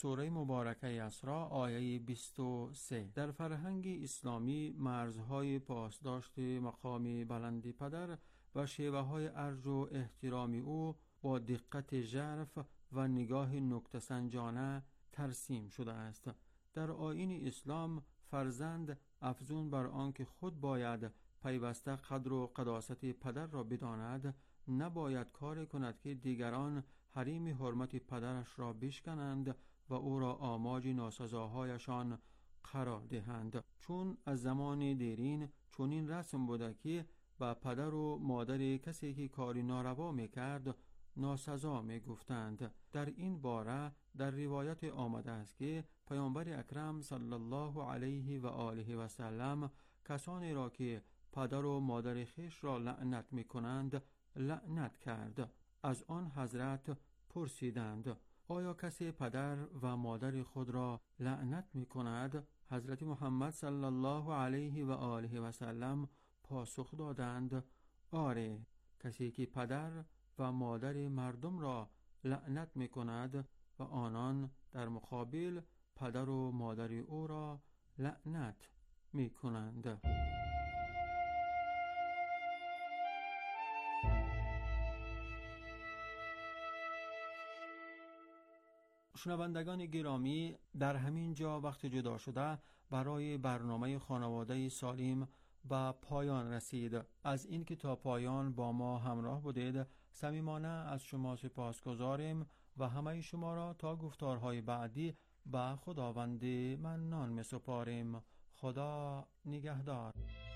سوره مبارکه اسراء آیه 23. در فرهنگ اسلامی مرزهای پاسداشت مقام بلند پدر و شیوه های ارج و احترام او با دقت ژرف و نگاه نکته سنجانه ترسیم شده است. در آیین اسلام فرزند افزون بر آنکه خود باید پیوسته قدر و قداست پدر را بداند، نباید کاری کند که دیگران حریم حرمت پدرش را بشکنند و او را آماج ناسزاهایشان قرار دهند، چون از زمان دیرین چنین رسم بوده که با پدر و مادر کسی که کاری ناروا میکرد ناسزا میگفتند. در این باره در روایت آمده است که پیامبر اکرم صلی الله علیه و آله و سلم کسانی را که پدر و مادر خویش را لعنت میکنند لعنت کرد. از آن حضرت پرسیدند آیا کسی پدر و مادر خود را لعنت میکند؟ حضرت محمد صلی الله علیه و آله و سلم پاسخ دادند آره، کسی که پدر و مادر مردم را لعنت میکند و آنان در مقابل پدر و مادر او را لعنت میکنند. شنوندگان گرامی، در همین جا وقت جدا شده برای برنامه خانواده سالم به پایان رسید. از این که تا پایان با ما همراه بودید صمیمانه از شما سپاسگزاریم و همه شما را تا گفتارهای بعدی به خداوند منان می سپاریم. خدا نگهدار.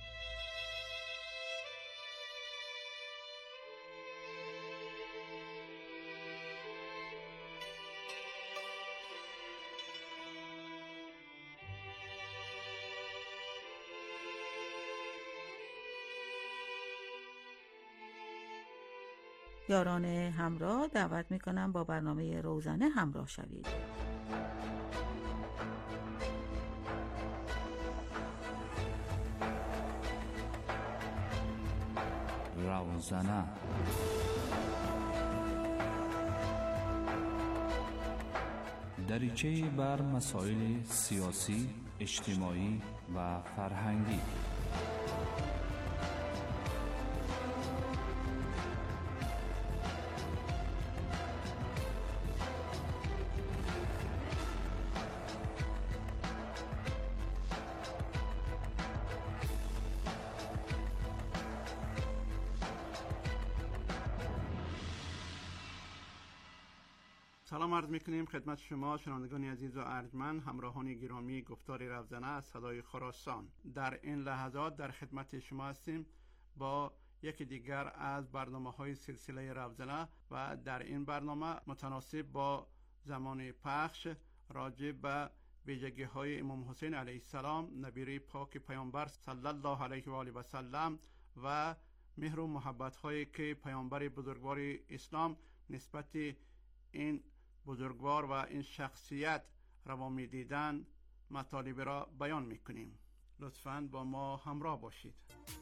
یاران همراه دعوت میکنم با برنامه روزانه همراه شوید. روزانه دریچه بر مسائل سیاسی، اجتماعی و فرهنگی. سلام عرض میکنیم خدمت شما شنوندگان عزیز و ارجمند، همراهان گرامی گفتار روزانه از صدای خراسان. در این لحظات در خدمت شما هستیم با یکی دیگر از برنامه‌های سلسله روزانه و در این برنامه متناسب با زمان پخش راجع به ویژگی‌های امام حسین علیه السلام نبی پاک پیامبر صلی الله علیه و آله و سلم و مهر و محبت‌هایی که پیامبر بزرگوار اسلام نسبت این بزرگوار و این شخصیت روا می‌دیدند مطالب را بیان می‌کنیم. لطفاً با ما همراه باشید.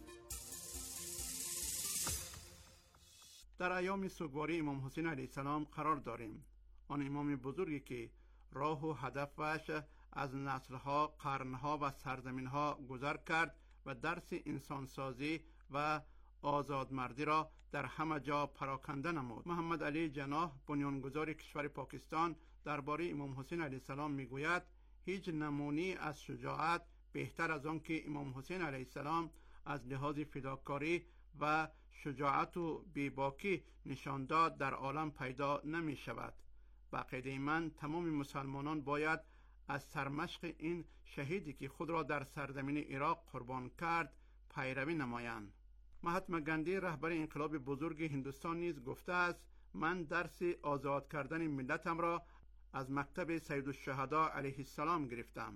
در ایام سوگواری امام حسین علیه السلام قرار داریم. آن امام بزرگی که راه و هدفش از نسل‌ها، قرن‌ها و سرزمین‌ها گذر کرد و درس انسانسازی و آزادمردی را در همه جا پراکنده نمود. محمد علی جناح بنیانگذار کشور پاکستان درباره امام حسین علیه السلام میگوید هیچ نمونه‌ای از شجاعت بهتر از آن که امام حسین علیه السلام از لحاظ فداکاری و شجاعت و بیباکی نشان داد در عالم پیدا نمی شود. به عقیده من تمام مسلمانان باید از سرمشق این شهیدی که خود را در سرزمین عراق قربان کرد پیروی نمایند. مهاتما گاندی رهبر انقلاب بزرگ هندوستان نیز گفته است من درس آزاد کردن ملتم را از مکتب سید الشهدا علیه السلام گرفتم.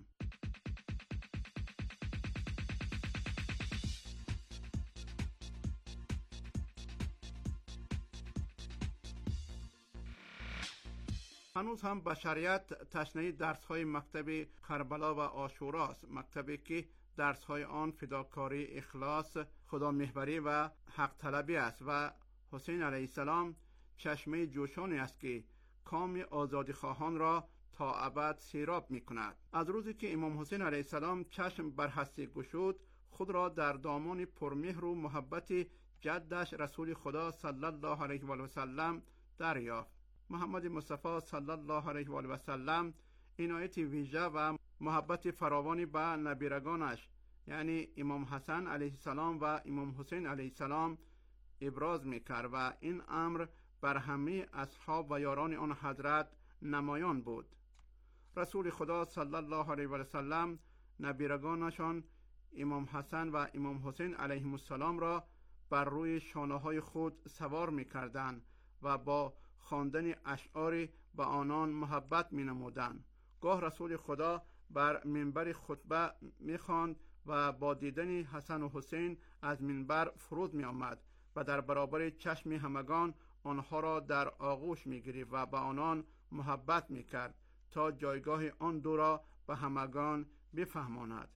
هنوز هم بشریت تشنه درس‌های مکتب کربلا و عاشورا است، مکتبی که درس‌های آن فداکاری، اخلاص، خدا محوری و حق طلبی است و حسین علیه السلام چشمه جوشانی است که کام آزادی خواهان را تا ابد سیراب می کند. از روزی که امام حسین علیه السلام چشم بر هستی گشود، خود را در دامان پرمهر و محبت جدش رسول خدا صلی الله علیه و آله و سلم دریافت. محمد مصطفی صلی الله علیه و آله و سلم عنایت ویژه و محبت فراوانی به نبیرگانش یعنی امام حسن علیه السلام و امام حسین علیه السلام ابراز میکرد و این امر بر همه اصحاب و یاران آن حضرت نمایان بود. رسول خدا صلی الله علیه و سلم نبیرگانشان امام حسن و امام حسین علیهم السلام را بر روی شانه های خود سوار میکردند و با خواندن اشعاری به آنان محبت مینمودند. گاه رسول خدا بر منبر خطبه میخواند و با دیدن حسن و حسین از منبر فرود می آمد و در برابر چشم همگان آنها را در آغوش می گرفت و به آنان محبت می کرد تا جایگاه آن دو را به همگان بفهماند.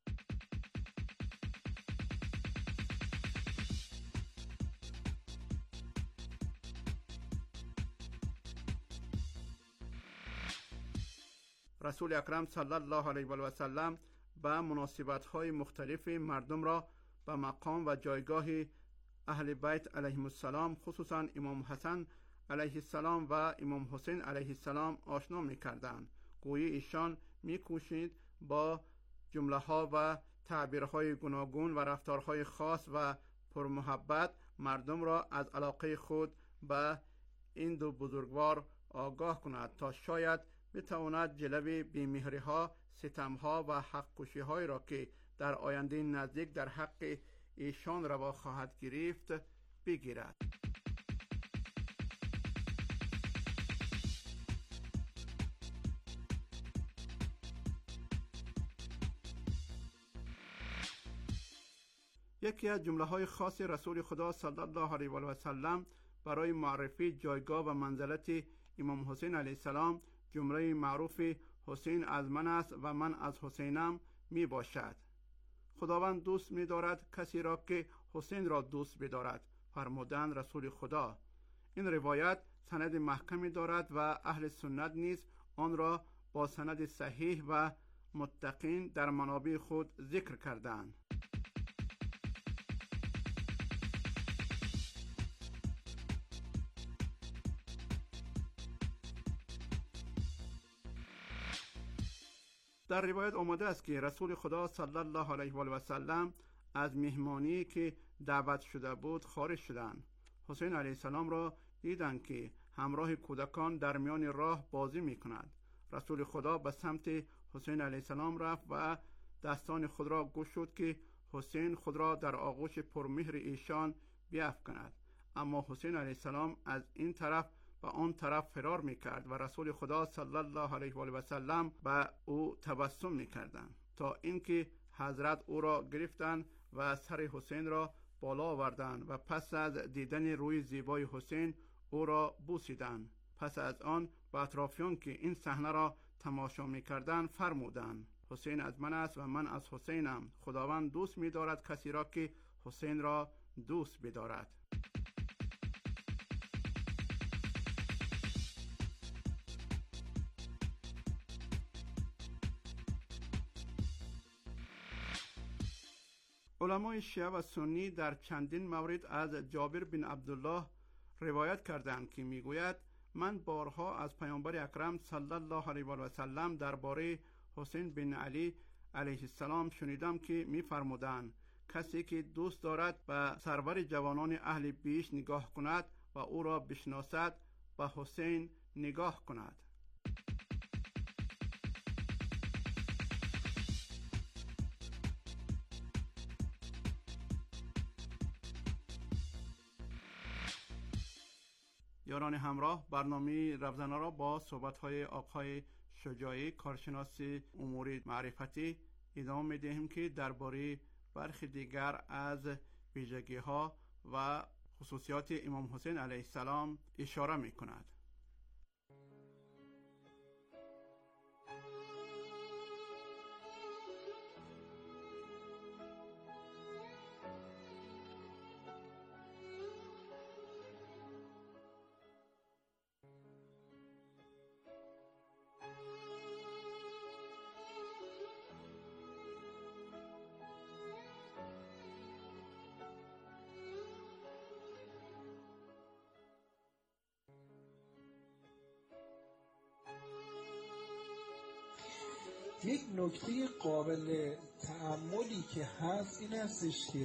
رسول اکرم صلی الله علیه و سلم به مناسبت‌های مختلف مردم را به مقام و جایگاه اهل بیت علیهم السلام خصوصا امام حسن علیه السلام و امام حسین علیه السلام آشنا می‌کردند. گویی ایشان می‌کوشید با جمله‌ها و تعبیرهای گوناگون و رفتارهای خاص و پرمحبت مردم را از علاقه خود به این دو بزرگوار آگاه کند تا شاید بتواند جلوی بی‌مهری‌ها، ستم‌ها و حق کشی‌هایی را که در آینده نزدیک در حق ایشان روا خواهد گرفت بگیرد. یکی از جمله‌های خاص رسول خدا صلی الله علیه و سلم برای معرفی جایگاه و منزلت امام حسین علیه السلام جمله معروف حسین از من است و من از حسینم می باشد. خداوند دوست می دارد کسی را که حسین را دوست بدارد فرمودند رسول خدا. این روایت سند محکمی دارد و اهل سنت نیز آن را با سند صحیح و متقین در منابع خود ذکر کردند. در روایت آمده است که رسول خدا صلی الله علیه و آله و سلم از مهمانی که دعوت شده بود خارج شدند. حسین علیه السلام را دیدند که همراه کودکان در میان راه بازی می کند. رسول خدا به سمت حسین علیه السلام رفت و دستان خود را گشود که حسین خود را در آغوش پرمهر ایشان بیفکند. اما حسین علیه السلام از این طرف و آن طرف فرار میکرد و رسول خدا صلی الله علیه و آله و سلم به او تبسم میکردند تا اینکه حضرت او را گرفتند و سر حسین را بالا آوردند و پس از دیدن روی زیبای حسین او را بوسیدند. پس از آن به اطرافیان که این صحنه را تماشا میکردند فرمودند حسین از من است و من از حسینم. خداوند دوست می‌دارد کسی را که حسین را دوست بدارد. علمای شیعه و سنی در چندین مورد از جابر بن عبدالله روایت کردند که میگوید من بارها از پیامبر اکرم صلی الله علیه و سلم درباره حسین بن علی علیه السلام شنیدم که میفرمودند کسی که دوست دارد به سرور جوانان اهل بیش نگاه کند و او را بشناسد به حسین نگاه کند. یاران همراه، برنامه روزانه را با صحبت‌های آقای شجاعی کارشناس امور معرفتی ادامه می‌دهیم که درباره برخی دیگر از ویژگی‌ها و خصوصیات امام حسین علیه السلام اشاره می‌کند. یک نکته قابل تأملی که هست این هستش که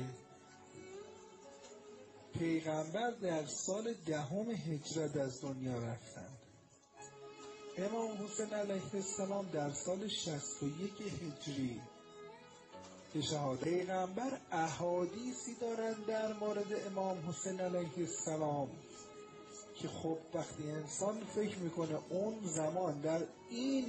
پیغمبر در سال 10 هجرت از دنیا رفتند. امام حسین علیه السلام در سال 61 هجری به شهادت. پیغمبر احادیثی دارند در مورد امام حسین علیه السلام که خب وقتی انسان فکر میکنه اون زمان در این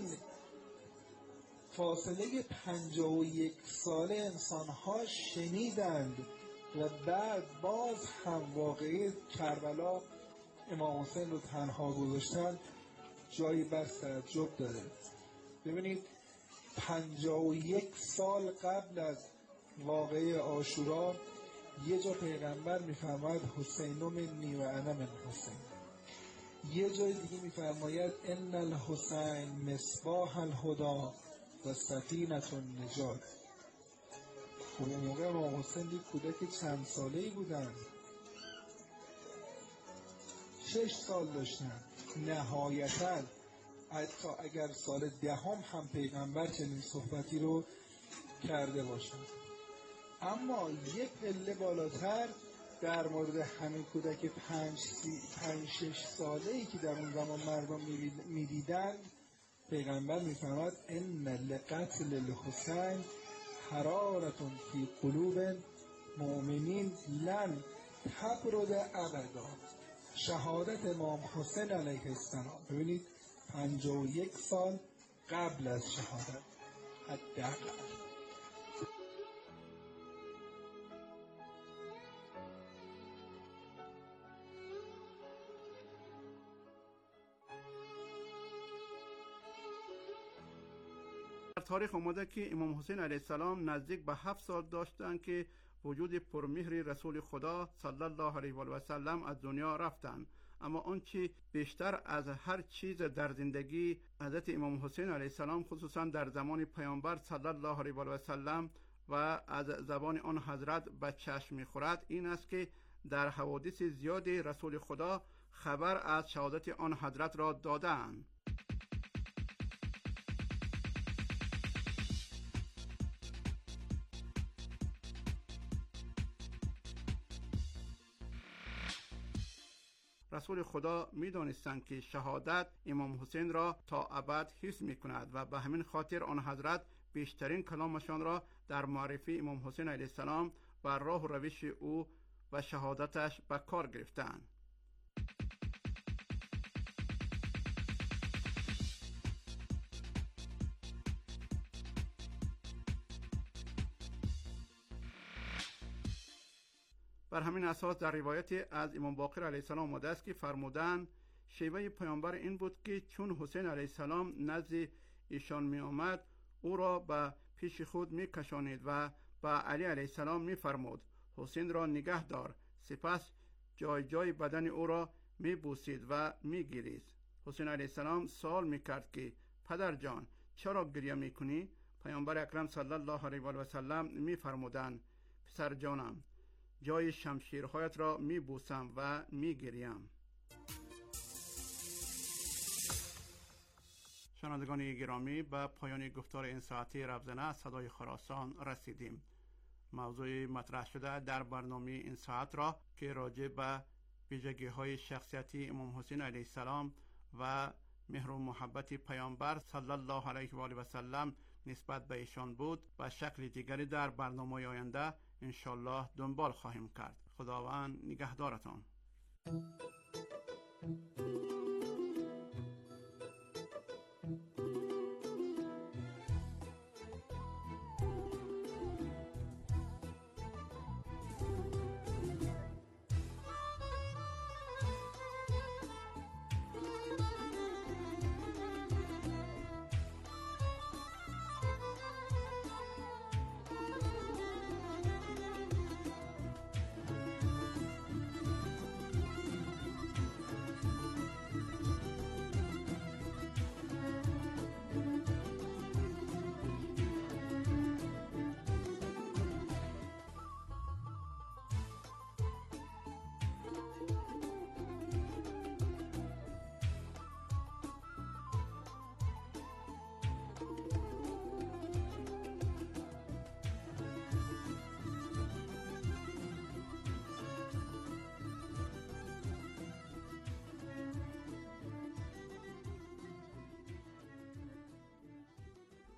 فاصله 51 ساله انسانها شنیدند و بعد باز هم واقعی کربلا امام حسین رو تنها گذاشتن، جایی بس تعجب داره. ببینید 51 سال قبل از واقعه عاشورا یه جا پیغمبر میفرماید حسین منی و انا من حسین، یه جای دیگه میفرماید ان الحسین مصباح الهدی و سفینة النجات. خب اون موقع امام حسین یک کودک چند ساله‌ای بودن، 6 سال داشتن. نهایتاً حتی اگر سال 10 هم پیغمبر چنین صحبتی رو کرده باشند. اما یک پله بالاتر در مورد همین کودک 5-6 ساله‌ای که در اون زمان مردم می‌دیدند پیغمبر می‌فرماید ان لقتل الحسین حرارة فی قلوب مؤمنین لن تبرد ابدا. شهادت امام حسین علیه السلام، ببینید 51 سال قبل از شهادت حداقل. در تاریخ آمده که امام حسین علیه السلام نزدیک به 7 سال داشتند که وجود پرمهر رسول خدا صلی الله علیه و سلم از دنیا رفتند. اما آنچه بیشتر از هر چیز در زندگی حضرت امام حسین علیه السلام خصوصا در زمان پیامبر صلی الله علیه و سلم و از زبان آن حضرت به چشم می‌خورد این است که در حوادث زیادی رسول خدا خبر از شهادت آن حضرت را دادند. رسول خدا می دانستند که شهادت امام حسین را تا ابد حفظ می کند و به همین خاطر آن حضرت بیشترین کلامشان را در معرفی امام حسین علیه السلام و راه و روش او و شهادتش به کار گرفتند. بر همین اساس در روایت از امام باقر علیه السلام آمده است که فرمودند شیوه پیامبر این بود که چون حسین علیه السلام نزد ایشان می آمد او را به پیش خود می کشانید و به علی علیه السلام می فرمود حسین را نگه دار، سپس جای جای بدن او را می بوسید و می گریست. حسین علیه السلام سوال می کرد که پدر جان چرا گریه می کنی؟ پیامبر اکرم صلی الله علیه و سلم می فرمودند پسر جانم جای شمشیرهایت را می بوسم و می گریم. شنوندگان گرامی، به پایان گفتار این ساعتی ربزنه صدای خراسان رسیدیم. موضوع مطرح شده در برنامه این ساعت را که راجع به ویژگی‌های شخصیتی امام حسین علیه السلام و مهر و محبت پیامبر صلی الله علیه و آله و سلم نسبت به ایشان بود و شکل دیگری در برنامه آینده انشالله دنبال خواهیم کرد. خداوند نگهدارتان.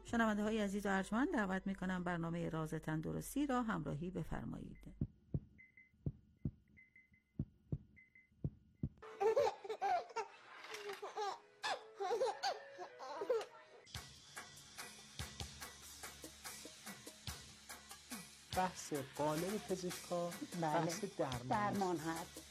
شنونده های عزیز و ارجمند، دعوت میکنم برنامه راز تندرستی را همراهی بفرمایید. بحث قالب پزشکا بحث درمان هست.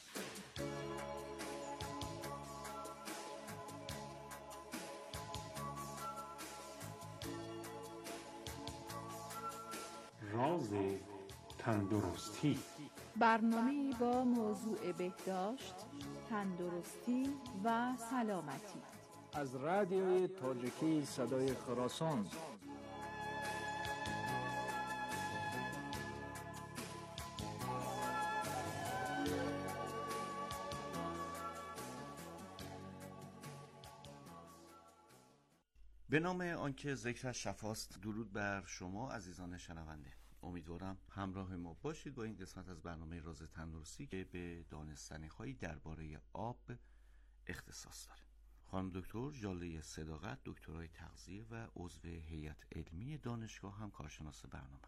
راز تندرستی، برنامه‌ای با موضوع بهداشت، تندرستی و سلامتی از رادیوی تاجیکی صدای خراسان. به نام آنکه ذکرش شفاست، درود بر شما عزیزان شنونده. امیدوارم همراه ما باشید با این قسمت از برنامه راز تندرستی که به دانستنی‌هایی درباره آب اختصاص داره. خانم دکتر ژاله صداقت، دکترای تغذیه و عضو هیئت علمی دانشگاه، هم کارشناس برنامه.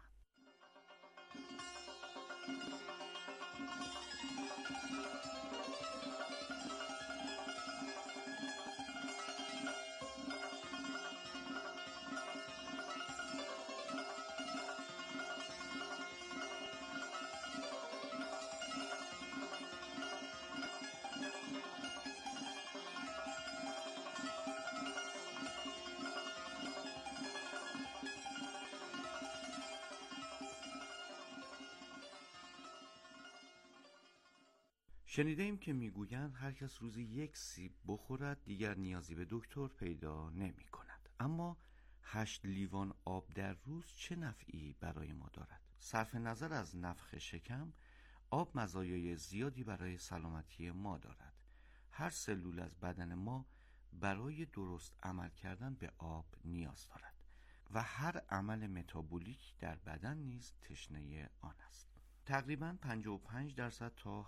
شنیده ایم که میگویند هر کس روزی 1 سیب بخورد دیگر نیازی به دکتر پیدا نمی کند. اما 8 لیوان آب در روز چه نفعی برای ما دارد؟ صرف نظر از نفخ شکم، آب مزایای زیادی برای سلامتی ما دارد. هر سلول از بدن ما برای درست عمل کردن به آب نیاز دارد و هر عمل متابولیک در بدن نیز تشنه آن است. تقریباً 55% تا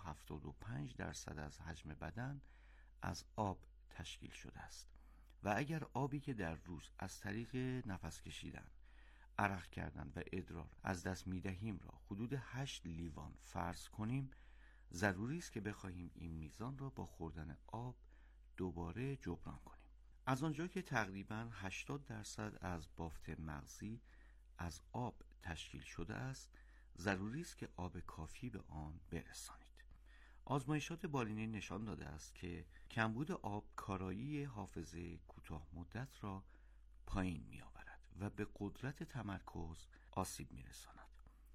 75% از حجم بدن از آب تشکیل شده است و اگر آبی که در روز از طریق نفس کشیدن، عرق کردن و ادرار از دست می‌دهیم را حدود 8 لیوان فرض کنیم، ضروری است که بخواهیم این میزان را با خوردن آب دوباره جبران کنیم. از آنجا که تقریباً 80% از بافت مغزی از آب تشکیل شده است، ضروری است که آب کافی به آن برسانید. آزمایشات بالینی نشان داده است که کمبود آب کارایی حافظه کوتاه مدت را پایین می آورد و به قدرت تمرکز آسیب می رساند.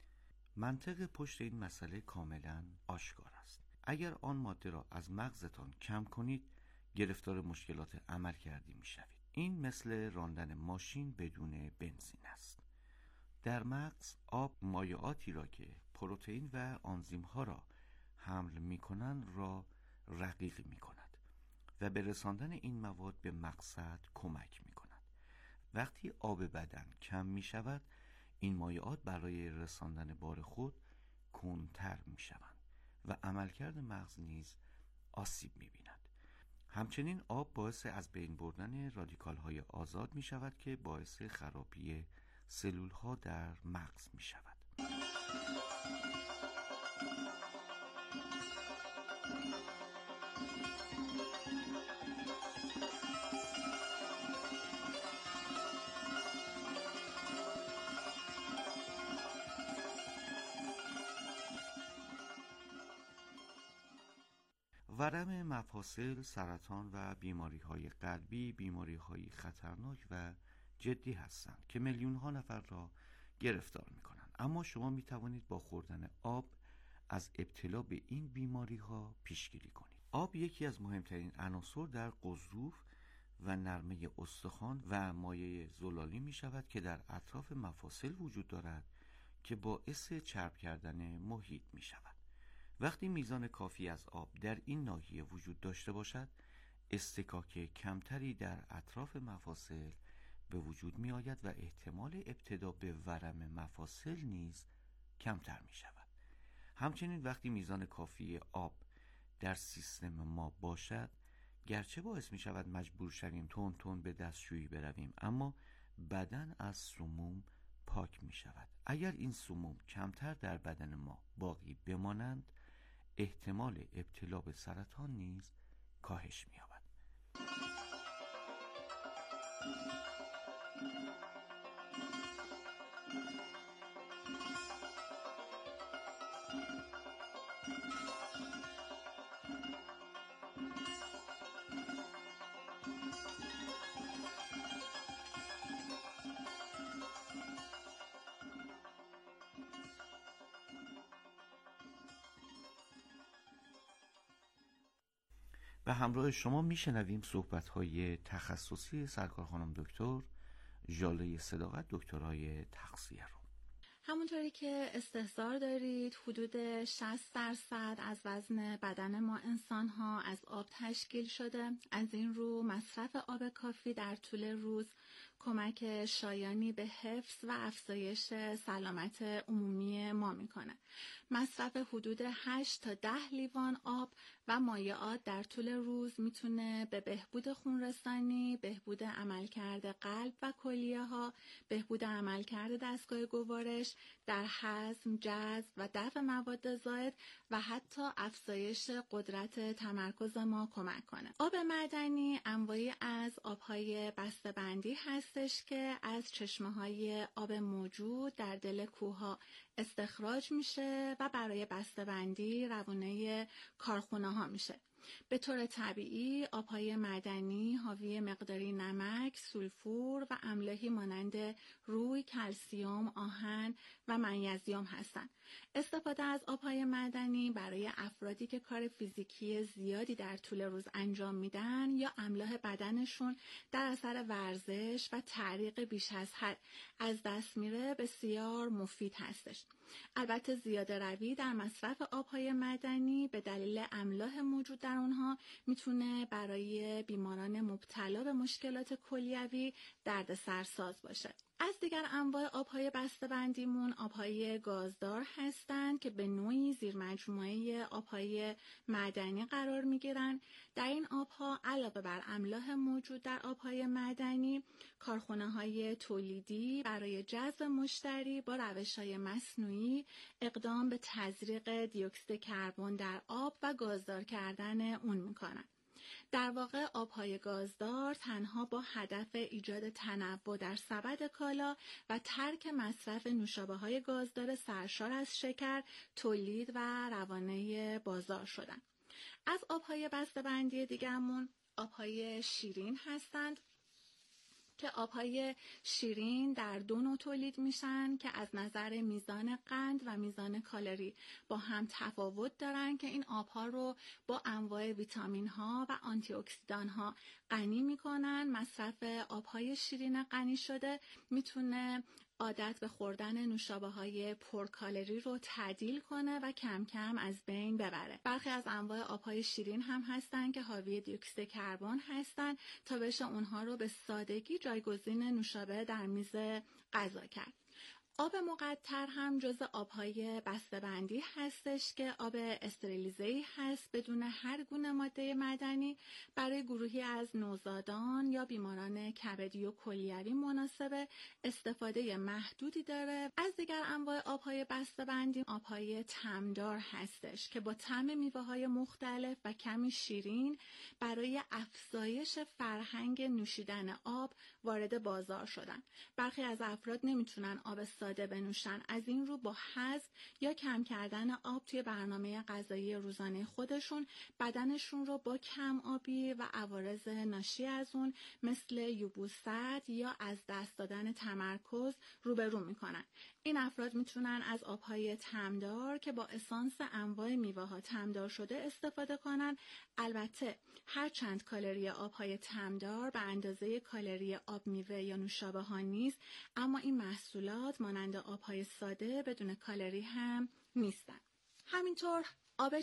منطق پشت این مسئله کاملا آشکار است. اگر آن ماده را از مغزتان کم کنید، گرفتار مشکلات عملکردی می شوید. این مثل راندن ماشین بدون بنزین است. در مغز آب مایعاتی را که پروتئین و آنزیم ها را حمل می کنند را رقیق می کند و به رساندن این مواد به مقصد کمک می کند. وقتی آب بدن کم می شود، این مایعات برای رساندن بار خود کندتر می شوند و عملکرد مغز نیز آسیب می بیند. همچنین آب باعث از بین بردن رادیکال های آزاد می شود که باعث خرابی سلول ها در مغز می شود. ورم مفاصل، سرطان و بیماری های قلبی بیماری های خطرناک و جدی هستند که میلیون ها نفر را گرفتار می کنند. اما شما می توانید با خوردن آب از ابتلا به این بیماری ها پیشگیری کنید. آب یکی از مهمترین عناصر در غضروف و نرمه استخوان و مایع زلالی می شود که در اطراف مفاصل وجود دارد که باعث چرب کردن محیط می شود. وقتی میزان کافی از آب در این ناحیه وجود داشته باشد، اصطکاک کمتری در اطراف مفاصل به وجود می آید و احتمال ابتلا به ورم مفاصل نیز کمتر می شود. همچنین وقتی میزان کافی آب در سیستم ما باشد، گرچه باعث می شود مجبور شویم تون تون به دستشویی برویم، اما بدن از سموم پاک می شود. اگر این سموم کمتر در بدن ما باقی بمانند، احتمال ابتلا به سرطان نیز کاهش می یابد. به همراه شما میشنویم صحبت‌های تخصصی سرکار خانم دکتر ژاله صداقت، دکترای تغذیه رو. همونطوری که استحضار دارید، حدود 60% از وزن بدن ما انسان‌ها از آب تشکیل شده. از این رو مصرف آب کافی در طول روز کمک شایانی به حفظ و افزایش سلامت عمومی ما میکنه. مصرف حدود 8 تا 10 لیوان آب و مایعات در طول روز میتونه به بهبود خونرسانی، بهبود عملکرد قلب و کلیه‌ها، بهبود عملکرد دستگاه گوارش، در هضم، جذب و دفع مواد زائد و حتی افزایش قدرت تمرکز ما کمک کنه. آب معدنی انواعی از آب‌های بسته‌بندی هستش که از چشمه‌های آب موجود در دل کوه‌ها استخراج میشه و برای بسته‌بندی روونه کارخونه‌ها میشه. به طور طبیعی آب‌های معدنی حاوی مقداری نمک، سولفور و املاحی مانند روی، کلسیم، آهن و منیزیم هستند. استفاده از آب‌های معدنی برای افرادی که کار فیزیکی زیادی در طول روز انجام میدن یا املاح بدنشون در اثر ورزش و تعریق بیش از حد از دست میره بسیار مفید هستش. البته زیاده روی در مصرف آب‌های معدنی به دلیل املاح موجود در اونها میتونه برای بیماران مبتلا به مشکلات کلیوی دردسرساز باشه. از دیگر انواع آب‌های بسته‌بندیمون آب‌های گازدار هستند که به نوعی زیر مجموعه آب‌های معدنی قرار می‌گیرن. در این آب‌ها علاوه بر املاح موجود در آب‌های معدنی، کارخانه‌های تولیدی برای جذب مشتری با روش‌های مصنوعی اقدام به تزریق دیوکسید کربن در آب و گازدار کردن اون می‌کنن. در واقع آب‌های گازدار تنها با هدف ایجاد تنوع در سبد کالا و ترک مصرف نوشابه‌های گازدار سرشار از شکر تولید و روانه بازار شدن. از آب‌های بسته‌بندی دیگه‌مون آب‌های شیرین هستند که آب‌های شیرین در دو نوع تولید میشن که از نظر میزان قند و میزان کالری با هم تفاوت دارن که این آب‌ها رو با انواع ویتامین‌ها و آنتی اکسیدان‌ها غنی میکنن. مصرف آب‌های شیرین غنی شده میتونه عادت به خوردن نوشابه‌های پرکالری رو تعدیل کنه و کم کم از بین ببره. برخی از انواع آب‌های شیرین هم هستن که حاوی دیوکسید کربن هستن تا بشه اونها رو به سادگی جایگزین نوشابه در میز غذا کرد. آب مقطر هم جزء آب‌های بسته‌بندی هستش که آب استریلیزه‌ای هست بدون هر گونه ماده معدنی. برای گروهی از نوزادان یا بیماران کبدی و کلیوی مناسبه، استفاده محدودی داره. از دیگر انواع آب‌های بسته‌بندی آب‌های طعمدار هستش که با طعم میوه‌های مختلف و کمی شیرین برای افزایش فرهنگ نوشیدن آب وارد بازار شدن. برخی از افراد نمیتونن آب ساده بنوشن، از این رو با حذف یا کم کردن آب توی برنامه غذایی روزانه خودشون بدنشون رو با کم آبی و عوارض ناشی از اون مثل یبوست یا از دست دادن تمرکز روبرو میکنن. این افراد میتونن از آبهای طعمدار که با اسانس انواع میوه‌ها طعمدار شده استفاده کنن. البته هر چند کالری آبهای طعمدار به اندازه کالری آب میوه یا نوشابه ها نیست، اما این محصولات مانند آبهای ساده بدون کالری هم نیستن. همینطور آب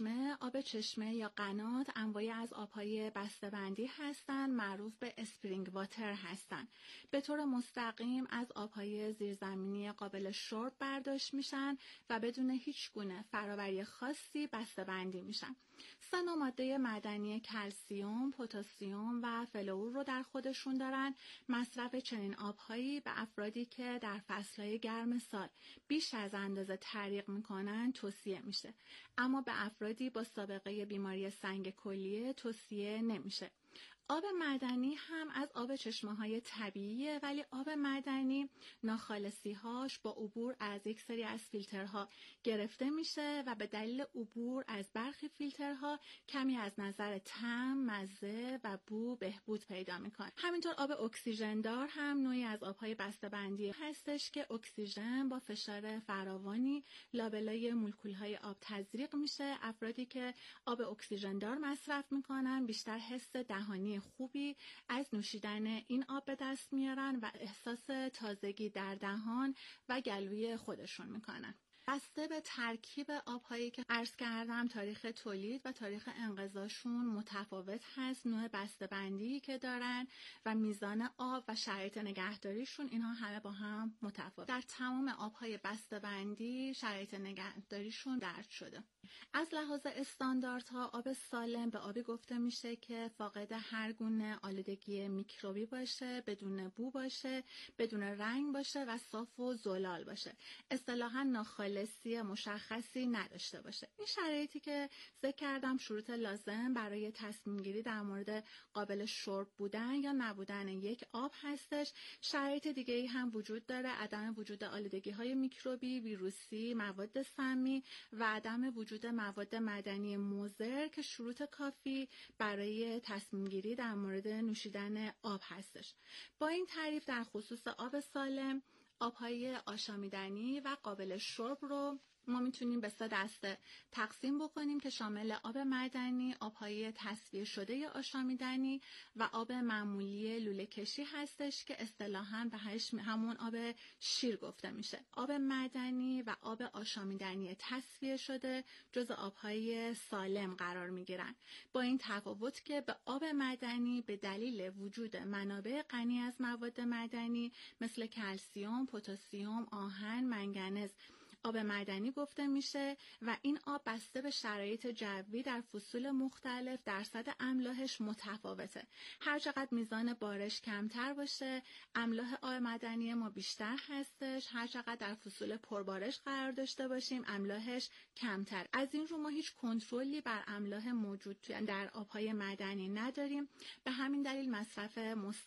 چشمه یا قنات انواعی از آبهای بسته‌بندی هستند، معروف به اسپرینگ واتر هستند. به طور مستقیم از آبهای زیرزمینی قابل شرب برداشت میشن و بدون هیچ گونه فراوری خاصی بسته‌بندی میشن. 3 نوع ماده معدنی کلسیم، پتاسیم و فلور رو در خودشون دارن. مصرف چنین آبهایی به افرادی که در فصلهای گرم سال بیش از اندازه تریق میکنن توصیه میشه، اما به افرادی با سابقه بیماری سنگ کلیه توصیه نمیشه. آب معدنی هم از آب چشمه‌های طبیعیه، ولی آب معدنی ناخالصی‌هاش با عبور از یک سری از فیلترها گرفته میشه و به دلیل عبور از برخی فیلترها کمی از نظر طعم، مزه و بو بهبود پیدا میکنه. همینطور آب اکسیژن دار هم نوعی از آبهای بسته‌بندی هستش که اکسیژن با فشار فراوانی لابلای مولکول‌های آب تزریق میشه. افرادی که آب اکسیژن دار مصرف میکنن بیشتر حس دهانی خوبی از نوشیدن این آب به دست میارن و احساس تازگی در دهان و گلوی خودشون میکنن. بسته به ترکیب آب‌هایی که عرض کردم تاریخ تولید و تاریخ انقضاشون متفاوت هست، نوع بسته‌بندی که دارن و میزان آب و شرایط نگهداریشون اینها همه با هم متفاوت. در تمام آب‌های بسته‌بندی شرایط نگهداریشون درج شده. از لحاظ استانداردها آب سالم به آبی گفته میشه که فاقد هر گونه آلودگی میکروبی باشه، بدون بو باشه، بدون رنگ باشه و صاف و زلال باشه. اصطلاحاً ناخالصی مشخصی نداشته باشه. این شرایطی که ذکر کردم شروط لازم برای تصمیم گیری در مورد قابل شرب بودن یا نبودن یک آب هستش. شرایط دیگه‌ای هم وجود داره: عدم وجود آلودگی‌های میکروبی، ویروسی، مواد سمی و عدم وجود مواد معدنی مضر که شروط کافی برای تصمیم گیری در مورد نوشیدن آب هستش. با این تعریف در خصوص آب سالم، آبهای آشامیدنی و قابل شرب رو ما میتونیم به 3 دسته تقسیم بکنیم که شامل آب معدنی، آبهای تصفیه شده یا آشامیدنی و آب معمولی لوله کشی هستش که اصطلاحاً به همون آب شیر گفته میشه. آب معدنی و آب آشامیدنی تصفیه شده جز آبهای سالم قرار میگیرن، با این تفاوت که به آب معدنی به دلیل وجود منابع غنی از مواد معدنی مثل کلسیم، پتاسیم، آهن، منگنز آب معدنی گفته میشه و این آب بسته به شرایط جوی در فصول مختلف درصد املاحش متفاوته. هر چقدر میزان بارش کمتر باشه املاح آب معدنی ما بیشتر هستش، هر چقدر در فصول پربارش قرار داشته باشیم املاحش کمتر. از این رو ما هیچ کنترلی بر املاح موجود در آبهای معدنی نداریم. به همین دلیل مصرف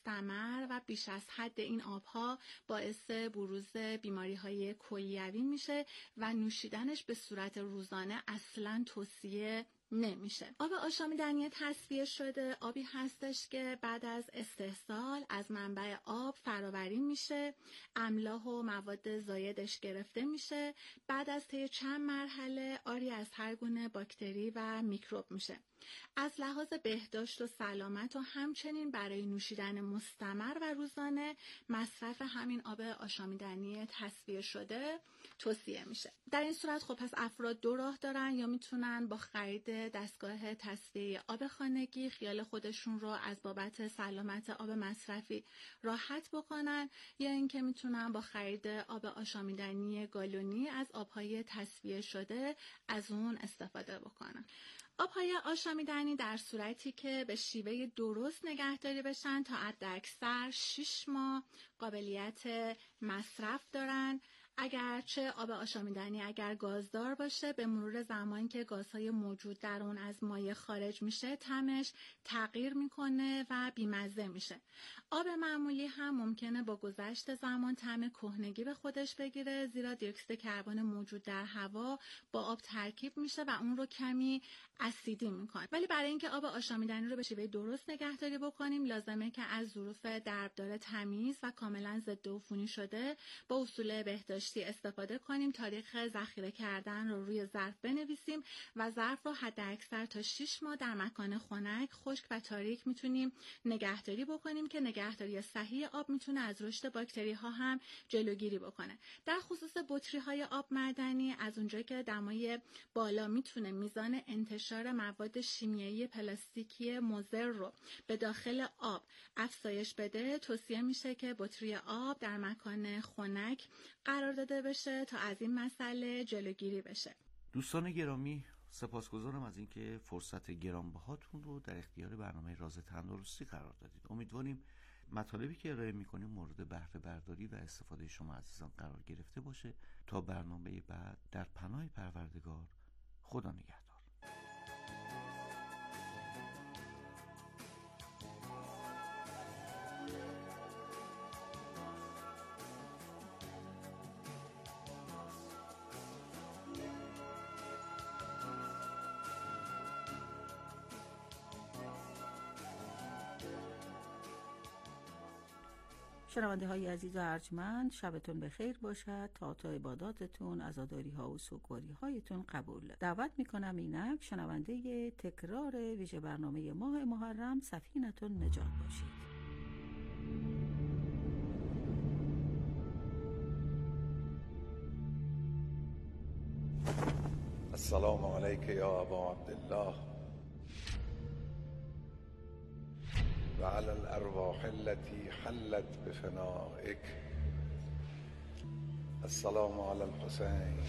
مستمر و بیش از حد این آبها باعث بروز بیماری‌های کلیوی میشه و نوشیدنش به صورت روزانه اصلاً توصیه نمیشه. آب آشامیدنی تصفیه شده آبی هستش که بعد از استحصال از منبع آب فراوری میشه، املاح و مواد زایدش گرفته میشه، بعد از طی چند مرحله آری از هر گونه باکتری و میکروب میشه. از لحاظ بهداشت و سلامت و همچنین برای نوشیدن مستمر و روزانه مصرف همین آب آشامیدنی تصفیه شده توصیه میشه. در این صورت خب پس افراد 2 راه دارن: یا میتونن با خرید دستگاه تصفیه آب خانگی خیال خودشون رو از بابت سلامت آب مصرفی راحت بکنن، یا اینکه میتونن با خرید آب آشامیدنی گالونی از آبهای تصفیه شده از اون استفاده بکنن. آبهای آشامیدنی در صورتی که به شیوه درست نگهداری بشن تا حداکثر 6 ماه قابلیت مصرف دارن. اگرچه آب آشامیدنی اگر گازدار باشه به مرور زمان که گازهای موجود در اون از مایع خارج میشه طعمش تغییر میکنه و بیمزه میشه. آب معمولی هم ممکنه با گذشت زمان طعم کهنگی به خودش بگیره، زیرا دی اکسید کربن موجود در هوا با آب ترکیب میشه و اون رو کمی اسیدی میکنه. ولی برای اینکه آب آشامیدنی رو به شیوه درست نگهداری بکنیم لازمه که از ظروف دربدار تمیز و کاملا ضد عفونی شده با اصول بهداشتی کشتی استفاده کنیم، تاریخ ذخیره کردن رو روی ظرف بنویسیم و ظرف رو حداکثر تا 6 ماه در مکان خنک، خشک و تاریک میتونیم نگهداری بکنیم که نگهداری صحیح آب میتونه از رشد باکتری ها هم جلوگیری بکنه. در خصوص بطری های آب معدنی، از اونجایی که دمای بالا میتونه میزان انتشار مواد شیمیایی پلاستیکی مضر رو به داخل آب افزایش بده، توصیه میشه که بطری آب در مکان خنک قرار داده بشه تا از این مسئله جلوگیری بشه. دوستان گرامی، سپاسگزارم از اینکه فرصت گرانبهاتون رو در اختیار برنامه راز تندرستی قرار دادید. امیدواریم مطالبی که ارائه می‌کنیم مورد بهره برداری و استفاده شما عزیزان قرار گرفته باشه. تا برنامه بعد، در پناه پروردگار، خدا نگهدار. شنونده های عزیز و ارجمند، شبتون بخیر باشد. تا عباداتتون، عزاداری ها و سوگواری هایتون قبول. دعوت میکنم اینک شنونده تکرار ویژه برنامه ماه محرم سفینتون نجات باشید. السلام علیک یا ابا عبدالله و علی الارواح التي حلت بفنائك. السلام علی الحسین.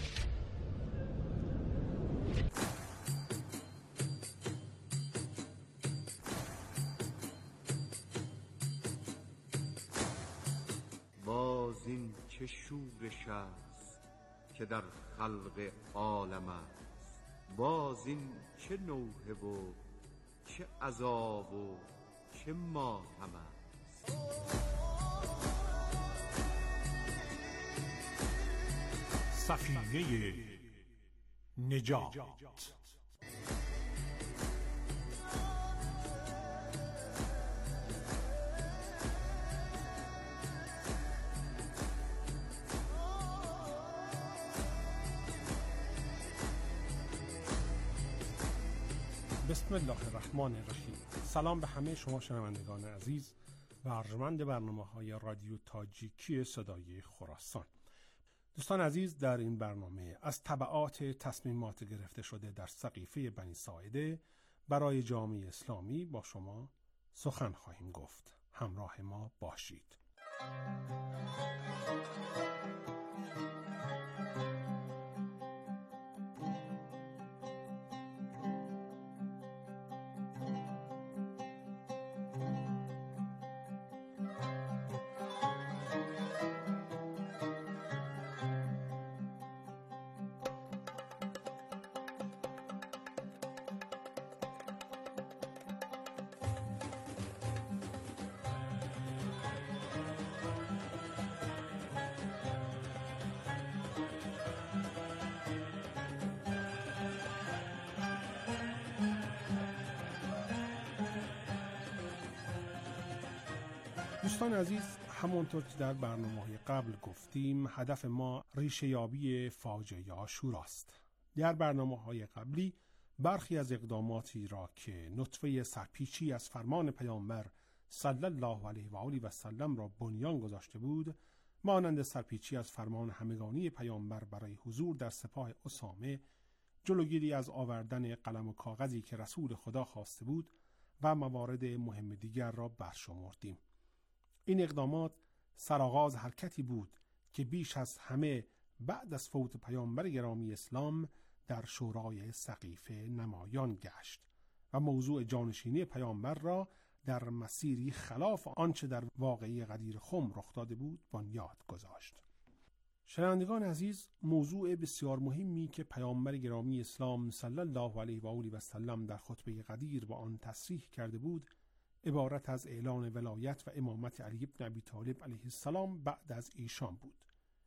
باز این چه شورش است که در خلق عالم است، باز این چه نوحه و چه عذاب و چه ماتم است. سفینه نجات. بسم الله الرحمن الرحیم. سلام به همه شما شنوندگان عزیز و ارجمند برنامه‌های رادیو تاجیکی صدای خراسان. دوستان عزیز، در این برنامه از تبعات تصمیمات گرفته شده در سقیفه بنی ساعده برای جامعه اسلامی با شما سخن خواهیم گفت. همراه ما باشید. دوستان عزیز، همونطور که در برنامه‌های قبل گفتیم، هدف ما ریشه یابی فاجعه عاشوراست. در برنامه‌های قبلی برخی از اقداماتی را که نطفه سرپیچی از فرمان پیامبر صلی الله علیه و آله و سلم را بنیان گذاشته بود، مانند سرپیچی از فرمان همگانی پیامبر برای حضور در سپاه اسامه، جلوگیری از آوردن قلم و کاغذی که رسول خدا خواسته بود و موارد مهم دیگر را برشمردیم. این اقدامات سرآغاز حرکتی بود که بیش از همه بعد از فوت پیامبر گرامی اسلام در شورای سقیفه نمایان گشت و موضوع جانشینی پیامبر را در مسیری خلاف آنچه در واقعه غدیر خم رخ داده بود بنیاد گذاشت. شنوندگان عزیز، موضوع بسیار مهمی که پیامبر گرامی اسلام صلی الله علیه و آله و سلم در خطبه غدیر با آن تصریح کرده بود، عبارت از اعلان ولایت و امامت علی بن ابی طالب علیه السلام بعد از ایشان بود.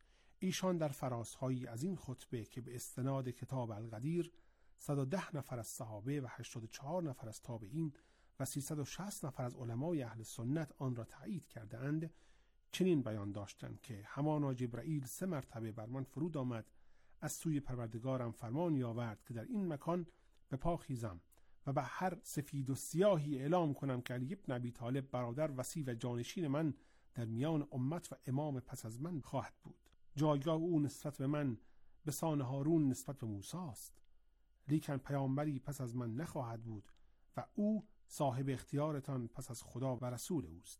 ایشان در فرازهایی از این خطبه که به استناد کتاب الغدیر 110 نفر از صحابه و 84 نفر از تابعین و 360 نفر از علمای اهل سنت آن را تایید کرده اند، چنین بیان داشتند که همانا جبرائیل 3 مرتبه بر من فرود آمد، از سوی پروردگارم فرمانی آورد که در این مکان به پا خیزم و به هر سفید و سیاهی اعلام کنم که علی ابن ابی طالب برادر وصی و جانشین من در میان امت و امام پس از من خواهد بود. جایگاه او نسبت به من به سان هارون نسبت به موسی است، لیکن پیامبری پس از من نخواهد بود و او صاحب اختیارتان پس از خدا و رسول اوست.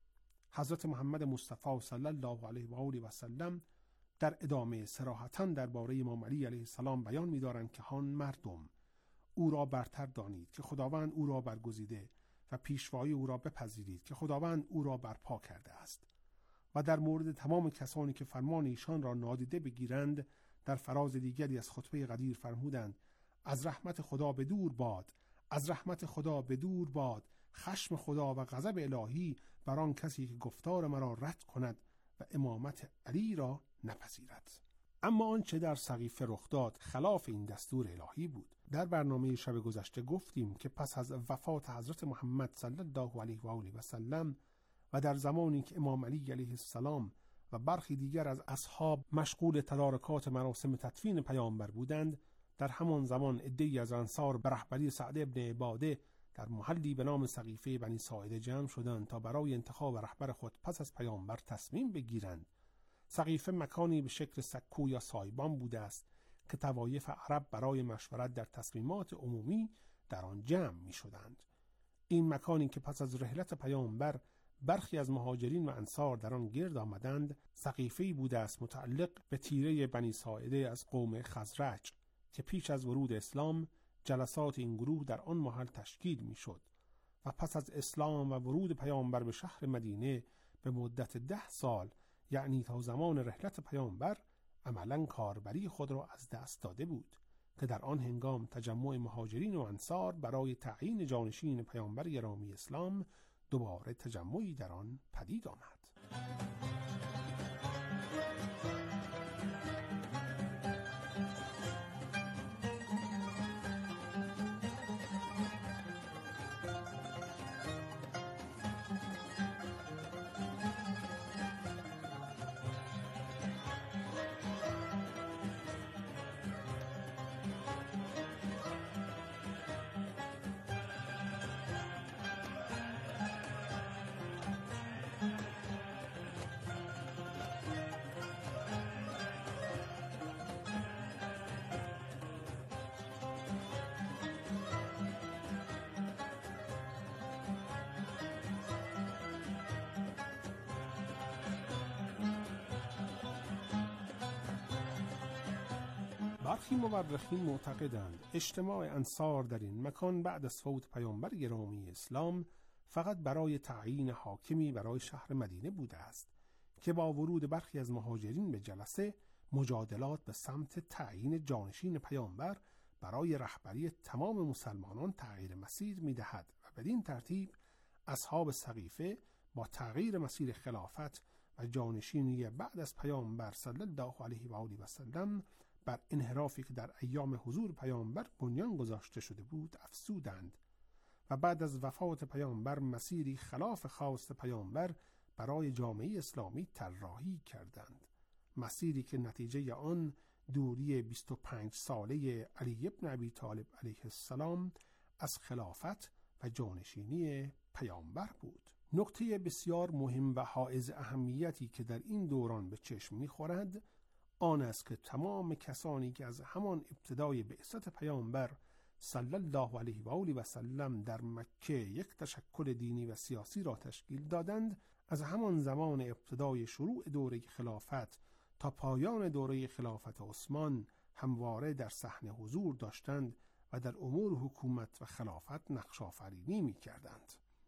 حضرت محمد مصطفی صلی الله علیه و آله و سلم در ادامه صراحتاً درباره امام علی علیه السلام بیان می‌دارند که هان مردم او را برتر دانید که خداوند او را برگزیده و پیشوایی او را بپذیرید که خداوند او را برپا کرده است. و در مورد تمام کسانی که فرمان ایشان را نادیده بگیرند در فراز دیگری از خطبه قدیر فرمودند از رحمت خدا به دور باد، از رحمت خدا به دور باد، خشم خدا و غضب الهی بر آن کسی که گفتار مرا رد کند و امامت علی را نپذیرد. اما آنچه در سقیفه رخ داد خلاف این دستور الهی بود. در برنامه شب گذشته گفتیم که پس از وفات حضرت محمد صلی الله علیه و آله و سلم و در زمانی که امام علی علیه السلام و برخی دیگر از اصحاب مشغول تدارکات مراسم تدفین پیامبر بودند، در همان زمان عده‌ای از انصار به رهبری سعد ابن عباده در محلی به نام سقیفه بنی ساعده جمع شدند تا برای انتخاب رهبر خود پس از پیامبر تصمیم بگیرند. سقیفه مکانی به شکل سکو یا سایبان بوده است که طوایف عرب برای مشورت در تصمیمات عمومی در آن جمع می شدند. این مکانی که پس از رحلت پیامبر برخی از مهاجرین و انصار در آن گرد آمدند، سقیفه‌ای بوده است متعلق به تیره بنی ساعده از قوم خزرج که پیش از ورود اسلام جلسات این گروه در آن محل تشکیل می شد و پس از اسلام و ورود پیامبر به شهر مدینه به مدت 10 سال، یعنی تا زمان رحلت پیامبر، عملاً کاربری خود را از دست داده بود که در آن هنگام تجمع مهاجرین و انصار برای تعیین جانشین پیامبر گرامی اسلام دوباره تجمعی در آن پدید آمد. برخی مورخین معتقدند اجتماع انصار در این مکان بعد از فوت پیامبر گرامی اسلام فقط برای تعیین حاکمی برای شهر مدینه بوده است که با ورود برخی از مهاجرین به جلسه مجادلات به سمت تعیین جانشین پیامبر برای رهبری تمام مسلمانان تغییر مسیر می‌دهد و بدین ترتیب اصحاب سقیفه با تغییر مسیر خلافت و جانشینی بعد از پیامبر صلی الله علیه و آله و سلم بر انحرافی که در ایام حضور پیامبر بنیان گذاشته شده بود افزودند و بعد از وفات پیامبر مسیری خلاف خواست پیامبر برای جامعه اسلامی طراحی کردند، مسیری که نتیجه آن دوری 25 ساله علی ابن ابی طالب علیه السلام از خلافت و جانشینی پیامبر بود. نکته بسیار مهم و حائز اهمیتی که در این دوران به چشم می‌خورد آن است که تمام کسانی که از همان ابتدای بعثت پیامبر صلی الله علیه و آله و سلم در مکه یک تشکل دینی و سیاسی را تشکیل دادند، از همان زمان ابتدای شروع دوره خلافت تا پایان دوره خلافت عثمان همواره در صحنه حضور داشتند و در امور حکومت و خلافت نقش آفرینی می‌کردند.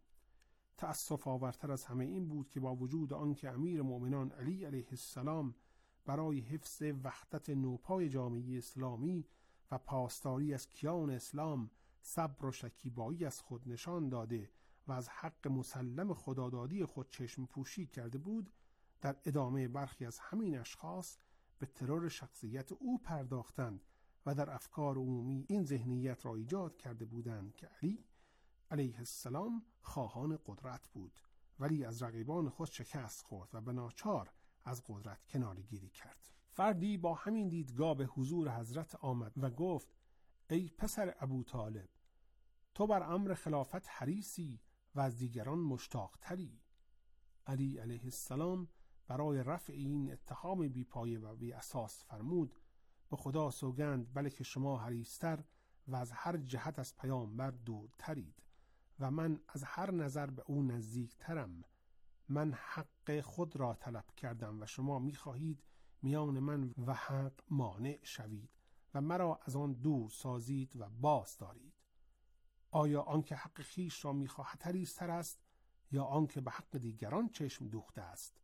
تأسف آورتر از همه این بود که با وجود آنکه امیر مؤمنان علی علیه السلام برای حفظ وحدت نوپای جامعه اسلامی و پاسداری از کیان اسلام صبر و شکیبایی از خود نشان داده و از حق مسلم خدادادی خود چشم پوشی کرده بود، در ادامه برخی از همین اشخاص به ترور شخصیت او پرداختند و در افکار عمومی این ذهنیت را ایجاد کرده بودند که علی علیه السلام خواهان قدرت بود ولی از رقیبان خود شکست خورد و به ناچار از قدرت کناره‌گیری کرد. فردی با همین دیدگاه به حضور حضرت آمد و گفت: ای پسر ابوطالب، تو بر امر خلافت حریصی و از دیگران مشتاق‌تری. علی علیه السلام برای رفع این اتهام بی‌پایه و بی اساس فرمود: به خدا سوگند بلکه شما حریص‌تر و از هر جهت از پیامبر دورترید و من از هر نظر به او نزدیکترم. من حق خود را طلب کردم و شما می‌خواهید میان من و حق مانع شوید و مرا از آن دور سازید و باز دارید. آیا آنکه حق خیش را می‌خواهد حریص‌تر است یا آنکه به حق دیگران چشم دوخته است؟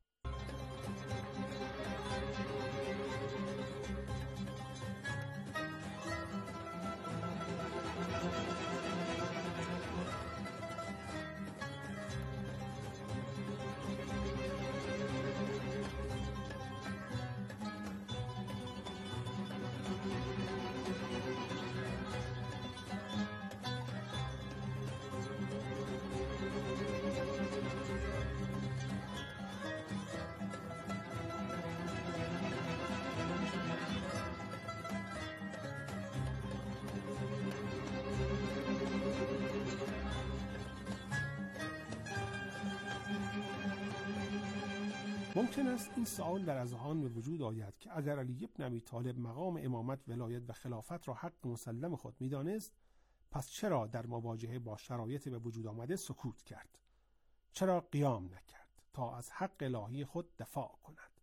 ممکن است این سوال در اذهان به وجود آید که اگر علی بن ابی طالب مقام امامت، ولایت و خلافت را حق مسلم خود می‌دانست، پس چرا در مواجهه با شرایط به وجود آمده سکوت کرد؟ چرا قیام نکرد تا از حق الهی خود دفاع کند؟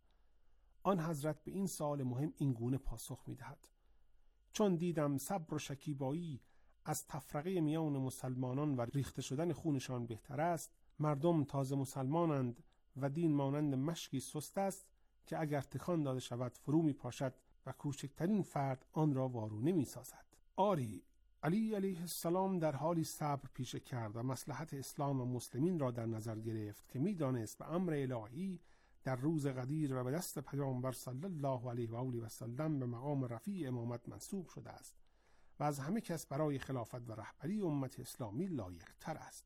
آن حضرت به این سوال مهم این گونه پاسخ می‌دهد: چون دیدم صبر و شکیبایی از تفرقه میان مسلمانان و ریخته شدن خونشان بهتر است، مردم تازه مسلمانند و دین مانند مشکی سست است که اگر تکان داده شود فرو می پاشد و کوچکترین فرد آن را وارونه نمی سازد. آری، علی علیه السلام در حالی صبر پیشه کرد و مصلحت اسلام و مسلمین را در نظر گرفت که می دانست به امر الهی در روز قدیر و به دست پیامبر صلی الله علیه و آله و سلم به مقام رفیع امامت منصوب شده است و از همه کس برای خلافت و رهبری امت اسلامی لایق تر است.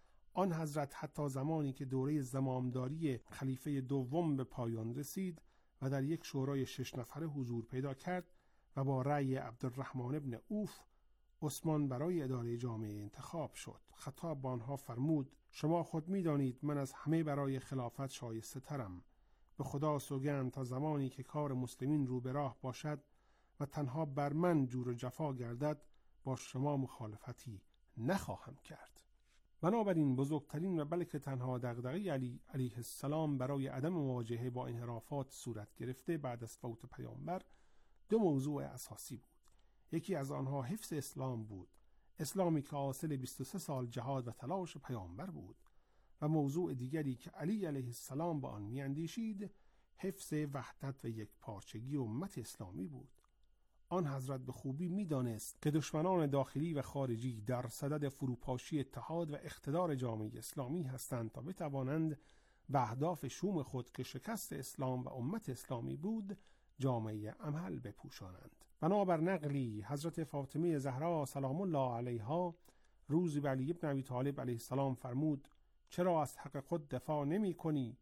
آن حضرت حتی زمانی که دوره زمامداری خلیفه دوم به پایان رسید و در یک شورای 6 نفره حضور پیدا کرد و با رأی عبدالرحمن ابن عوف عثمان برای اداره جامعه انتخاب شد، خطاب به آنها فرمود: شما خود می‌دانید من از همه برای خلافت شایسته ترم. به خدا سوگند تا زمانی که کار مسلمین رو به راه باشد و تنها بر من جور و جفا گردد، با شما مخالفتی نخواهم کرد. بنابراین بزرگترین و بلکه تنها دغدغه علی علیه السلام برای عدم مواجهه با انحرافات صورت گرفته بعد از فوت پیامبر 2 موضوع اساسی بود. یکی از آنها حفظ اسلام بود، اسلامی که حاصل 23 سال جهاد و تلاش پیامبر بود، و موضوع دیگری که علی علیه السلام با آن میاندیشید حفظ وحدت و یکپارچگی امت اسلامی بود. آن حضرت به خوبی می‌دانست که دشمنان داخلی و خارجی در صدد فروپاشی اتحاد و اقتدار جامعه اسلامی هستند تا بتوانند به اهداف شوم خود که شکست اسلام و امت اسلامی بود جامعه عمل بپوشانند. بنابر نقلی حضرت فاطمه زهرا سلام الله علیها روزی به علی بن ابی طالب علیه السلام فرمود: چرا از حق خود دفاع نمی کنی؟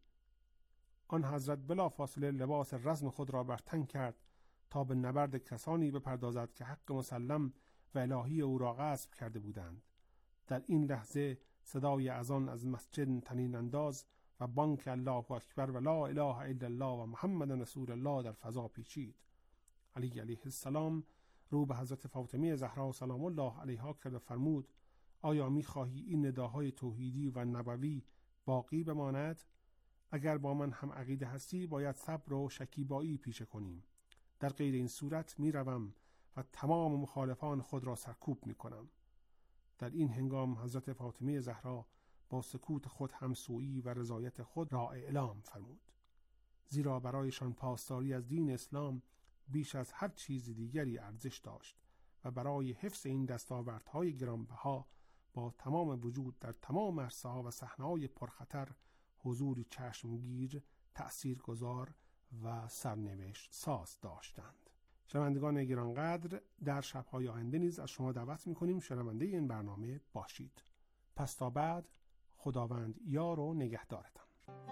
آن حضرت بلافاصله لباس رزم خود را بر تن کرد تا به نبرد کسانی بپردازد که حق مسلم و الهی او را غصب کرده بودند. در این لحظه صدای اذان از مسجد طنین انداز و بانگ الله اکبر و لا اله الا الله و محمد رسول الله در فضا پیچید. علی علیه السلام رو به حضرت فاطمه زهرا سلام الله علیها کرد و فرمود: آیا می‌خواهی این نداهای توحیدی و نبوی باقی بماند؟ اگر با من هم عقیده هستی باید صبر و شکیبایی پیشه کنیم. در غیر این صورت میروم و تمام مخالفان خود را سرکوب میکنم. در این هنگام حضرت فاطمه زهرا با سکوت خود همسویی و رضایت خود را اعلام فرمود، زیرا برایشان پاسداری از دین اسلام بیش از هر چیز دیگری ارزش داشت و برای حفظ این دستاوردهای گرانبها با تمام وجود در تمام عرصه‌ها و صحنه‌های پرخطر حضوری چشمگیر، تأثیرگذار و سرنوشت ساز داشتند. شنوندگان گرانقدر، در شب‌های آینده نیز از شما دعوت می‌کنیم شنونده این برنامه باشید. پس تا بعد، خداوند یار و نگهدارتان.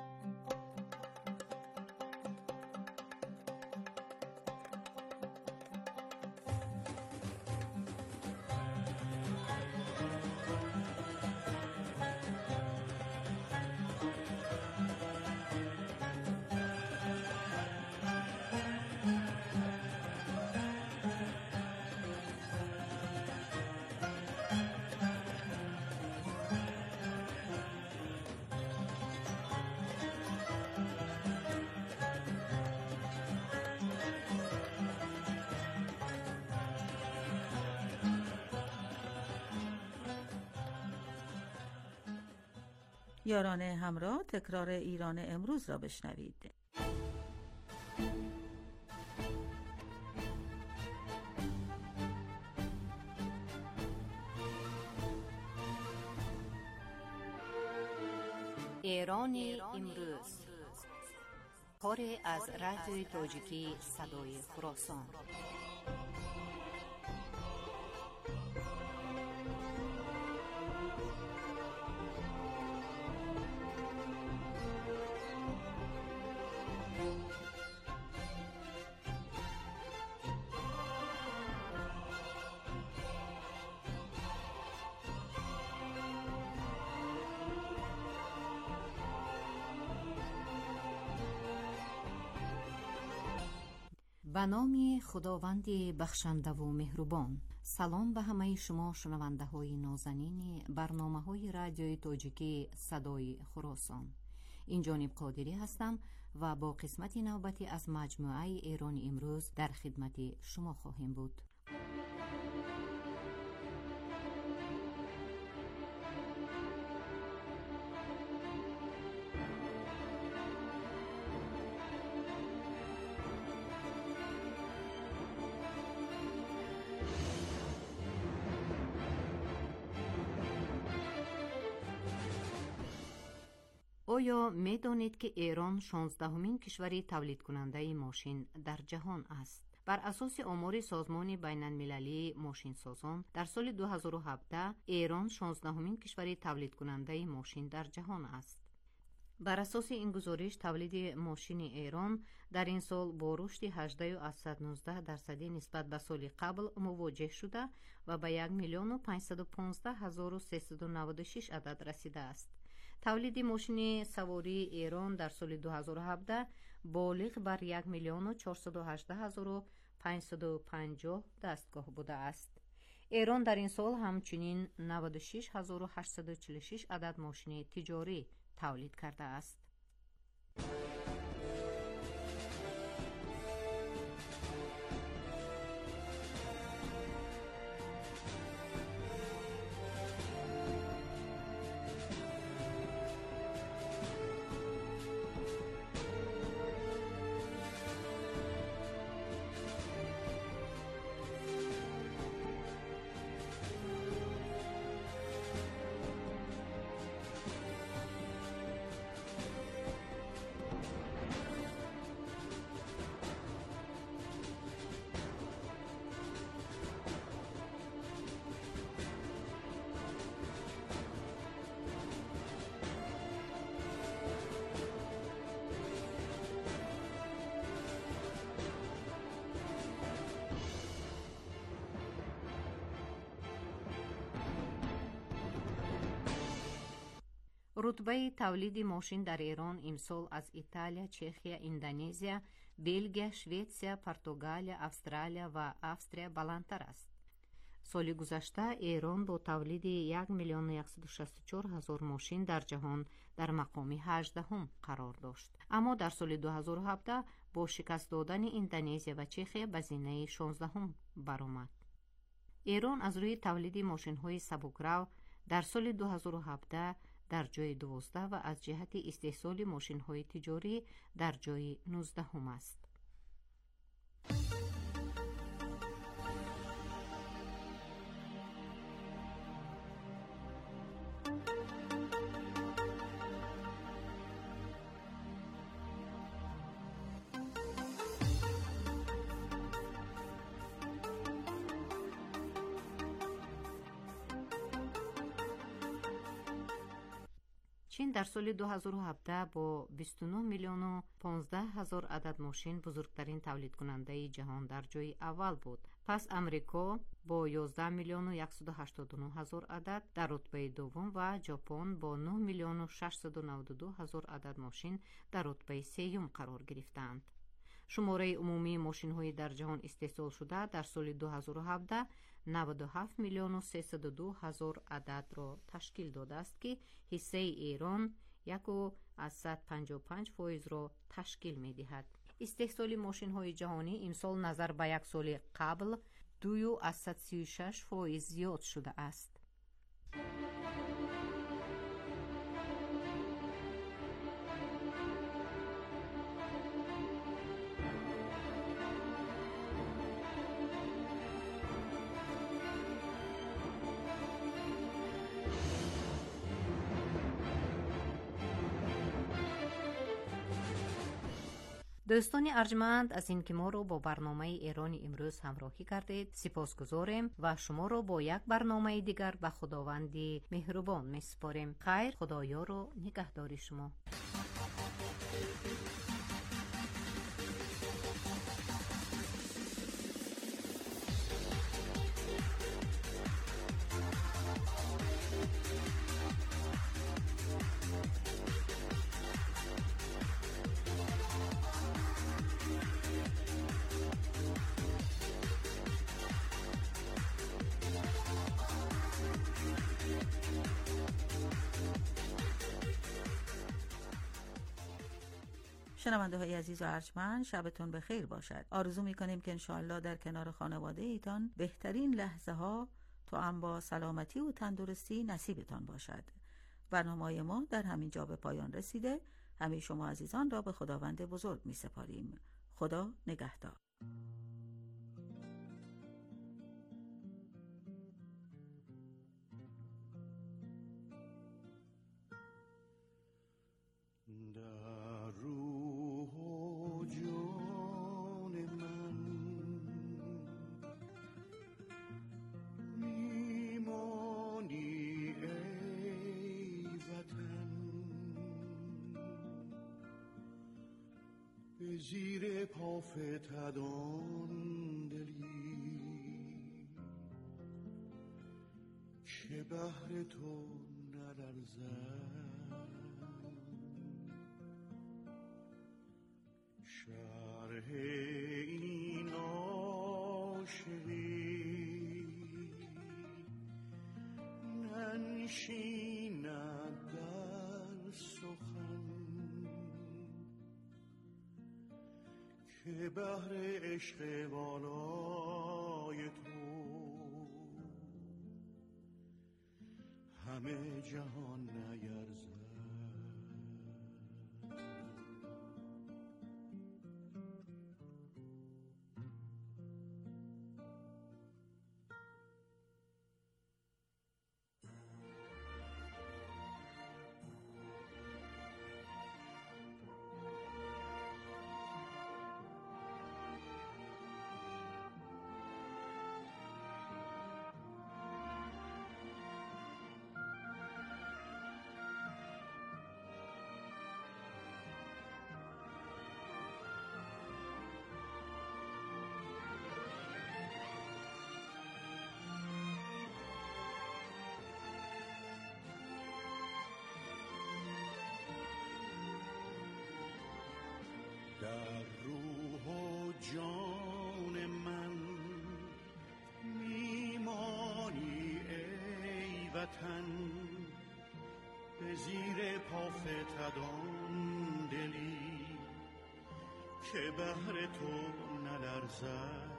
یاران همراه، تکرار ایران امروز را بشنوید. ایران امروز، کاری از رادیوی تاجیکی صدای خراسان. به نام خداوند بخشنده و مهربان. سلام به همه شما شنونده های نازنین برنامه های رادیوی تاجیکی صدای خراسان. این جانب قادری هستم و با قسمت نوبتی از مجموعه ایران امروز در خدمت شما خواهیم بود. آیا می دانید که ایران 16مین کشور تولید کننده ماشین در جهان است؟ بر اساس آمار سازمان بین المللی ماشین سازان در سال 2017 ایران 16مین کشور تولید کننده ماشین در جهان است. بر اساس این گزارش تولید ماشین ایران در این سال با رشد 18.19% نسبت به سال قبل مواجه شده و به 1,515,396 عدد رسیده است. تولید ماشین سواری ایران در سال 2017 بالغ بر 1,418,550 دستگاه بوده است. ایران در این سال همچنین 96,846 عدد ماشین تجاری تولید کرده است. رتبه تولید ماشین در ایران امسال از ایتالیا، چخیا، اندونزیا، بلژیک، شوئیسریا، پرتغال، استرالیا و آستریا بلندتر است. سال گذشته ایران با تولید 1,164,000 ماشین در جهان در مقام 18 قرار داشت. اما در سال 2017 با شکست دادن اندونزیا و چخیا به زینه 16 برآمد. ایران از روی تولید ماشین‌های سبکرو در سال 2017 در جای 12 و از جهت استحصال ماشین‌های تجاری در جای 19 است. چین در سال 2017 با 29 میلیون و 15 هزار عدد ماشین بزرگترین تولید کننده جهان در جای اول بود. پس امریکا با 11 میلیون و 189 هزار عدد در رتبه دوم و ژاپن با 9 میلیون و 692 هزار عدد ماشین در رتبه سوم قرار گرفتند. شماره عمومی ماشین‌های در جهان استحصال شده در سال 2017 97 میلیون و 302 هزار عدد را تشکیل داده است که حصه ایران 155% را تشکیل می‌دهد. استحصال ماشین‌های جهانی امسال نظر به یک سال قبل 2.36% زیاد شده است. دوستان ارجمند، از این که ما رو با برنامه ایرانی امروز همراهی کردید سپاسگزاریم و شما رو با یک برنامه دیگر به خداوند مهربان میسپاریم. خیر، خدایا رو نگهداری شما. شنونده های عزیز و ارجمند، شبتون بخیر باشد. آرزو میکنیم که انشاءالله در کنار خانواده ایتان بهترین لحظه ها تو هم با سلامتی و تندرستی نصیبتان باشد. برنامه ما در همین جا به پایان رسیده. همه شما عزیزان را به خداوند بزرگ می سپاریم. خدا نگهدار. زیر پا فتدان دلی که بهر تو نلرزد، شرح این عاشقی ننشیند در سخن که بهر عشق والای تو همه جهان نیرزد. در روح و جان من میمانی ای وطن، به زیر پا فتدان دلی که بهر تو نلرزد،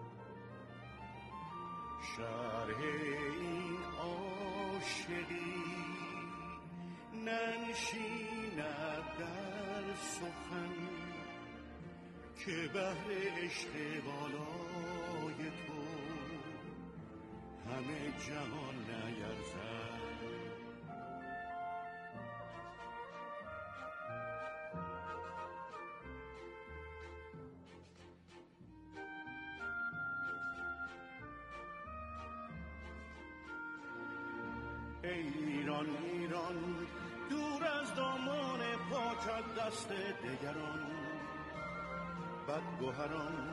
شرح این عاشقی ننشیند در سخن که بهر عشق بالای تو همه جهان نیرزد. ای ایران ایران دور از دامان پاکت دست دگران بدگوهران.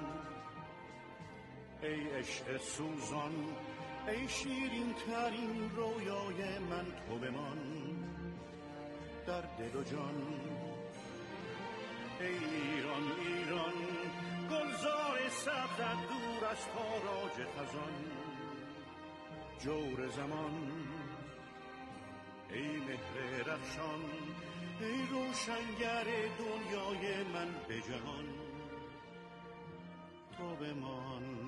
ای عشق سوزان، ای شیرین ترین رویای من، تو بمان در دل و جان. ای ایران ایران، گلزار سبزت دور از تاراج خزان. جور زمان، ای مهر رخشان، ای روشنگر دنیای من به جهان، تو بمان.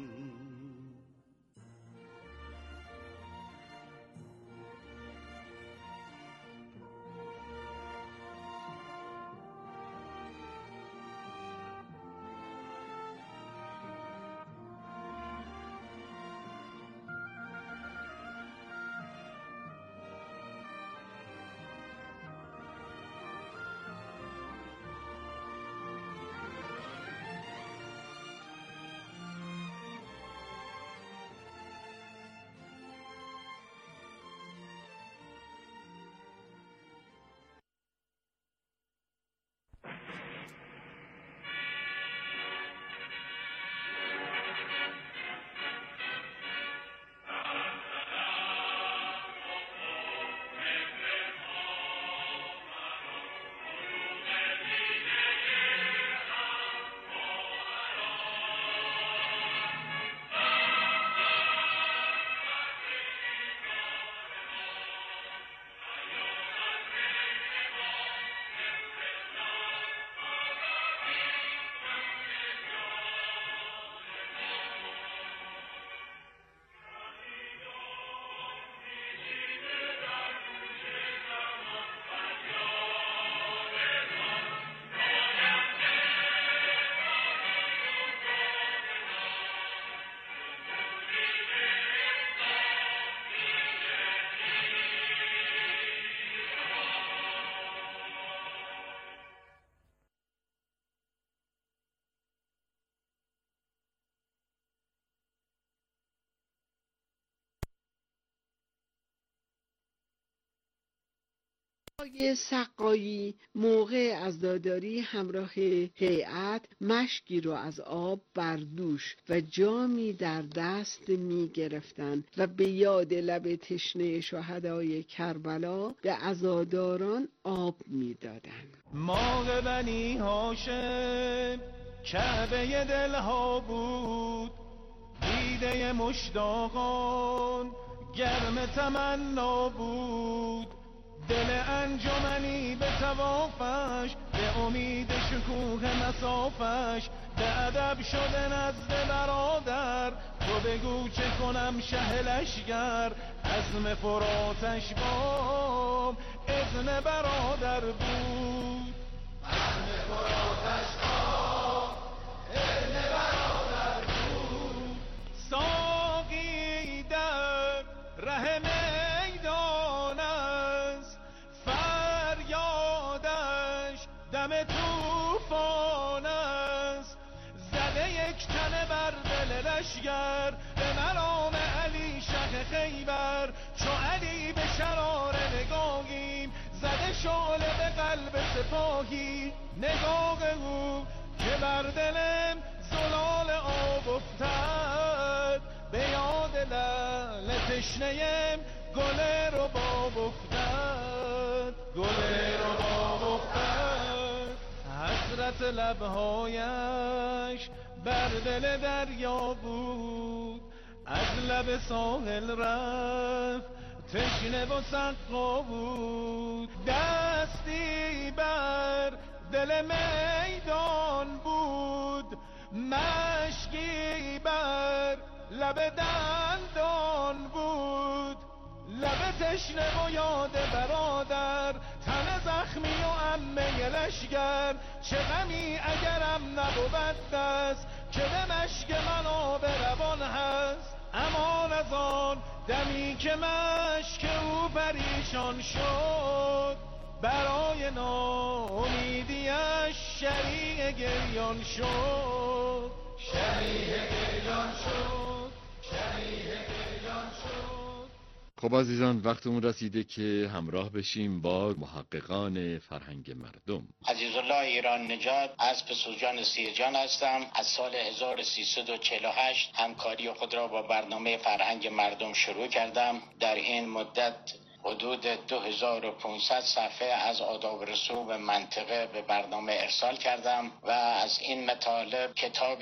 آقای سقایی موقع عزاداری همراه هیئت مشکی رو از آب بر دوش و جامی در دست می گرفتند و به یاد لب تشنه شهدای کربلا به عزاداران آب می دادند. ماه بنی هاشم کعبه دلها بود، دیده مشتاقان گرم تمنا بود. دل انجمنی به توافش، به امید شکوه مسافش، به ادب شده نزد برادر. تو بگو چه کنم شه لشگر، عزم فراتش بام اذن برادر بود. عزم فراتش بام اذن برادر بود. ساقی در ره میدان است، فریادش دم توفان است. زده یک تنه بر دل لشگر، به مرام علی شه خیبر. چو علی به شرار نگاهیم، زده شعله به قلب سپاهی. نگاه او که بر دلم زلال آب افتد، به یاد لعل تشنه‌ام گل رباب افتد. گل رباب افتد. حسرت لبهایش بر دل دریا بود، از لب ساحل رفت تشنه و سقا بود. دستی بر دل میدان بود، مشکی بر لب دندان بود. لب تشنه و یاد برادر، تن زخمی و عمه لشگر. چه غمی اگرم نبود دست، که به مشک من آب روان هست. امان از آن دمی که مشک او پریشان شد، برای ناامیدیش شریع گریان شد. شریع گریان شد. شریع گریان شد. خب عزیزان، وقتمون رسیده که همراه بشیم با محققان فرهنگ مردم. عزیزالله ایران نژاد از پسوجان سیرجان هستم. از سال 1348 همکاری خود را با برنامه فرهنگ مردم شروع کردم. در این مدت حدود 2500 صفحه از آداب رسوم منطقه به برنامه ارسال کردم و از این مطالب کتاب